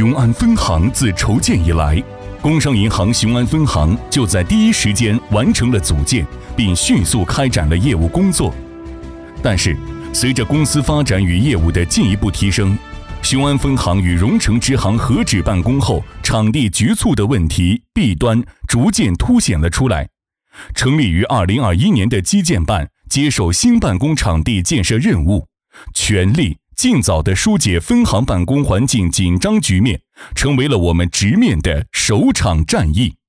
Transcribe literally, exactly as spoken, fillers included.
雄安分行自筹建以来，工商银行雄安分行就在第一时间完成了组建，并迅速开展了业务工作。但是，随着公司发展与业务的进一步提升，雄安分行与荣成支行合址办公后，场地局促的问题弊端逐渐凸显了出来。成立于二零二一年的基建办接手新办公场地建设任务，全力尽早地疏解分行办公环境紧张局面，成为了我们直面的首场战役。